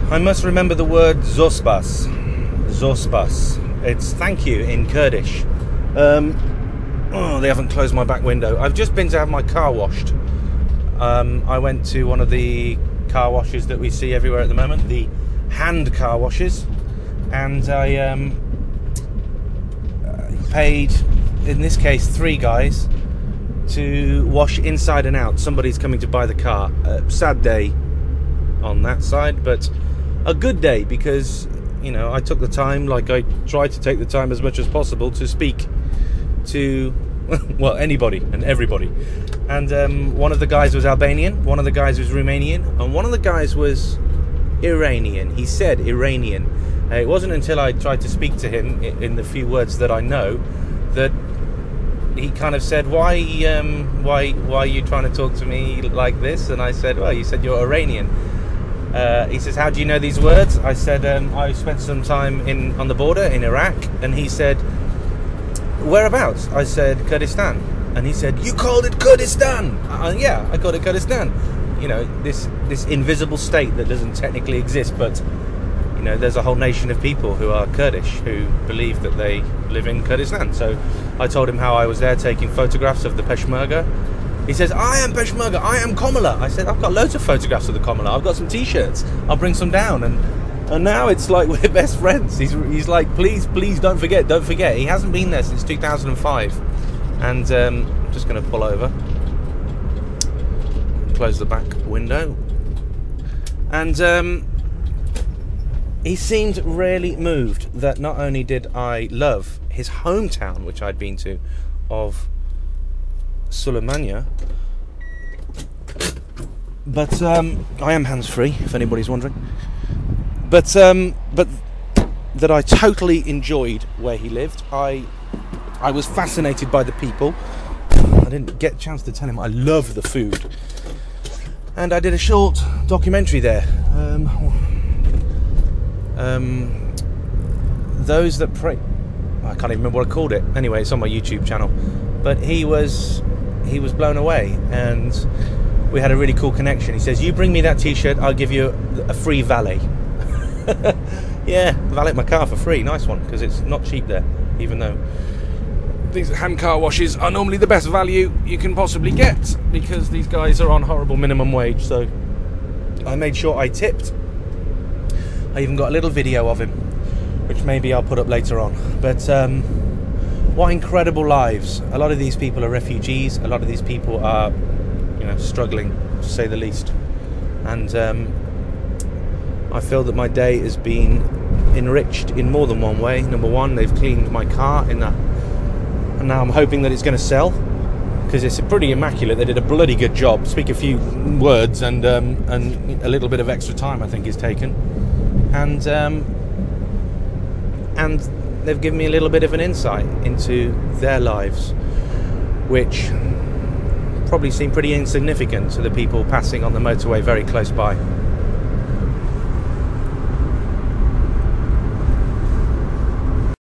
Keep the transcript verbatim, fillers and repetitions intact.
I must remember the word Zospas. Zospas. It's thank you in Kurdish. Um, oh, they haven't closed my back window. I've just been to have my car washed. Um, I went to one of the car washes that we see everywhere at the moment, the hand car washes, and I um, paid, in this case, three guys to wash inside and out. Somebody's coming to buy the car. Uh, sad day on that side, but a good day because, you know, I took the time, like I tried to take the time as much as possible to speak to, well, anybody and everybody. And um, one of the guys was Albanian, one of the guys was Romanian, and one of the guys was Iranian. He said Iranian. Uh, it wasn't until I tried to speak to him in the few words that I know that he kind of said, why um, why why are you trying to talk to me like this? And I said, well, you said you're Iranian. Uh, he says, how do you know these words? I said, um, I spent some time in on the border in Iraq. And he said, whereabouts? I said, Kurdistan. And he said, you called it Kurdistan? Uh, yeah, I called it Kurdistan. You know, this this invisible state that doesn't technically exist, but, you know, there's a whole nation of people who are Kurdish who believe that they live in Kurdistan. So I told him how I was there taking photographs of the Peshmerga. He says, I am Peshmerga, I am Komala. I said, I've got loads of photographs of the Komala. I've got some T-shirts. I'll bring some down. And and now it's like we're best friends. He's he's like, please, please don't forget, don't forget. He hasn't been there since two thousand five. And um, I'm just going to pull over, close the back window. And um, he seemed really moved that not only did I love his hometown, which I'd been to, of Suleimania, but um, I am hands-free, if anybody's wondering. But um, but that I totally enjoyed where he lived. I I was fascinated by the people. I didn't get a chance to tell him I love the food. And I did a short documentary there. Um, um, those that pray. I can't even remember what I called it. Anyway, it's on my YouTube channel. But he was he was blown away, and we had a really cool connection. He says, "You bring me that T-shirt, I'll give you a free valet." Yeah, valet my car for free. Nice one, because it's not cheap there, even though these hand car washes are normally the best value you can possibly get, because these guys are on horrible minimum wage. So I made sure I tipped. I even got a little video of him, which maybe I'll put up later on. But um, what incredible lives. A lot of these people are refugees. A lot of these people are, you know, struggling, to say the least. And um, I feel that my day has been enriched in more than one way. Number one, they've cleaned my car in that. And now I'm hoping that it's going to sell, because it's pretty immaculate. They did a bloody good job. Speak a few words, and um, and a little bit of extra time I think is taken, and um, and they've given me a little bit of an insight into their lives, which probably seem pretty insignificant to the people passing on the motorway very close by.